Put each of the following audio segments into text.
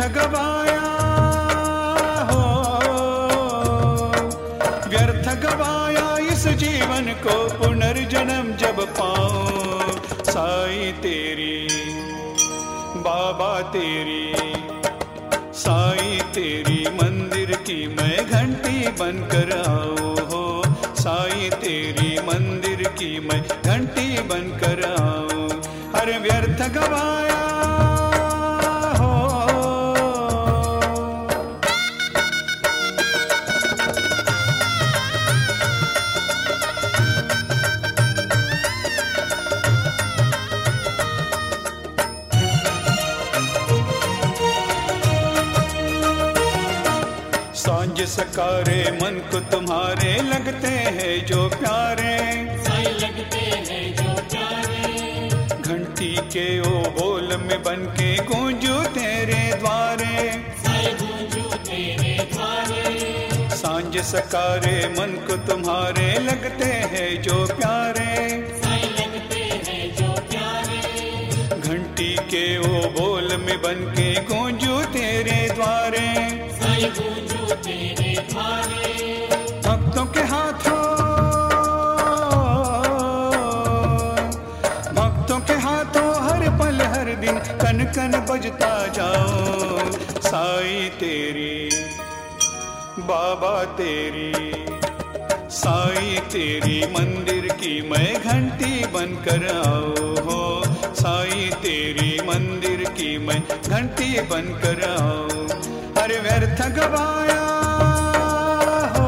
गवाया हो, व्यर्थ गवाया इस जीवन को, पुनर्जन्म जब पाऊं साईं तेरी, बाबा तेरी, साईं तेरी मंदिर की मैं घंटी बनकर आऊं हो, साईं तेरी मंदिर की मैं घंटी बनकर आऊं। हर व्यर्थ गवाया हो। सांझ सकारे मन को तुम्हारे लगते हैं जो प्यारे, लगते हैं जो प्यारे, घंटी के ओ बोल में बनके गूंजू तेरे द्वारे, गूंजू तेरे द्वारे। सांझ सकारे मन को तुम्हारे लगते हैं जो प्यारे, लगते हैं जो प्यारे, घंटी के ओ बोल में बनके गूंजू तेरे द्वारे, गूंजू तेरे द्वारे। भक्तों के हाथों, भक्तों के हाथों हर पल हर दिन कन कन बजता जाओ, साईं तेरी, बाबा तेरी, साईं तेरी मंदिर की मैं घंटी बनकर आऊं हो, साईं तेरी मंदिर की मैं घंटी बनकर आऊं। हर व्यर्थ गवाया हो।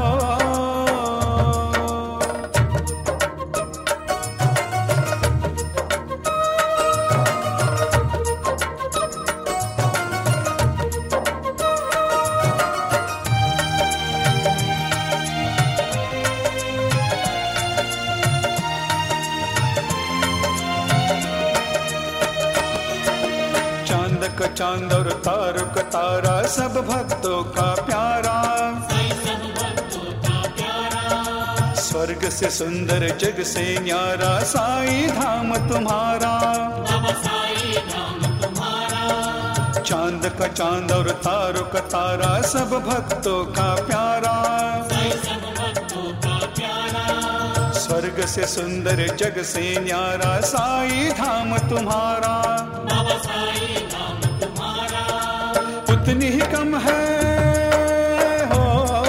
चांद का चांद और तारों का तारा सब भक्तों का प्यारा, सब भक्तों का प्यारा, स्वर्ग से सुंदर जग से न्यारा साईं धाम तुम्हारा, बाबा साईं धाम तुम्हारा। चांद का चांद और तारों का तारा सब भक्तों का प्यारा, सब भक्तों का प्यारा, स्वर्ग से सुंदर जग से न्यारा साईं धाम तुम्हारा, बाबा साईं धाम तुम्हारा। उतनी ही कम है हो,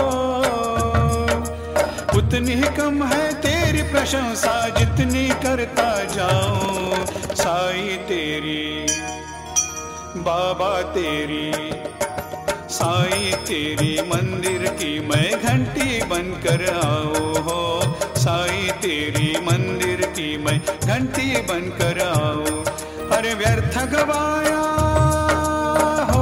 उतनी ही कम है तेरी प्रशंसा जितनी करता जाऊं, साईं तेरी, बाबा तेरी, साईं तेरी मंदिर की मैं घंटी बनकर आऊं हो, साईं तेरी मंदिर की मैं घंटी बनकर आऊं। हर व्यर्थ गवाया हो।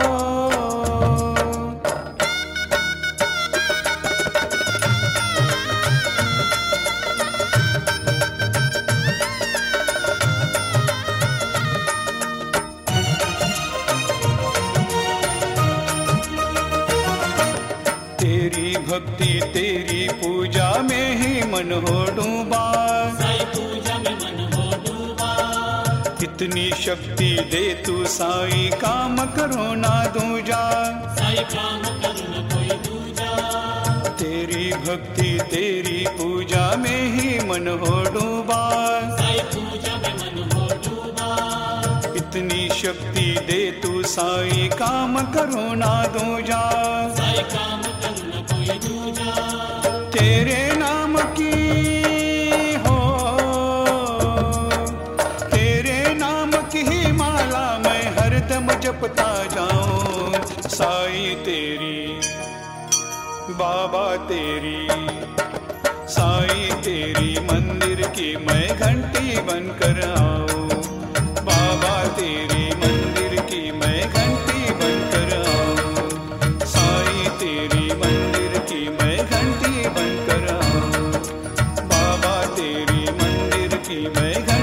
तेरी भक्ति तेरी पूजा में ही मन हो डूबा, पूजा में मन हो डूबा, इतनी शक्ति दे तू साईं काम करो ना दूजा, काम करो न कोई दूजा। तेरी भक्ति तेरी पूजा में ही मन हो डूबा, पूजा में मन हो डूबा, इतनी शक्ति दे तू साईं काम करो ना दूजा, काम करो न कोई दूजा। तेरे नाम की हो, तेरे नाम की ही माला मैं हरदम जपता जाऊं, साईं तेरी, बाबा तेरी, साईं तेरी मंदिर की मैं घंटी बनकर आऊं, बाबा तेरी मंदिर की मैं घंटी बनकर आऊं, साईं तेरी मंदिर की मैं घंटी बनकर आऊं, बाबा तेरी मंदिर की मैं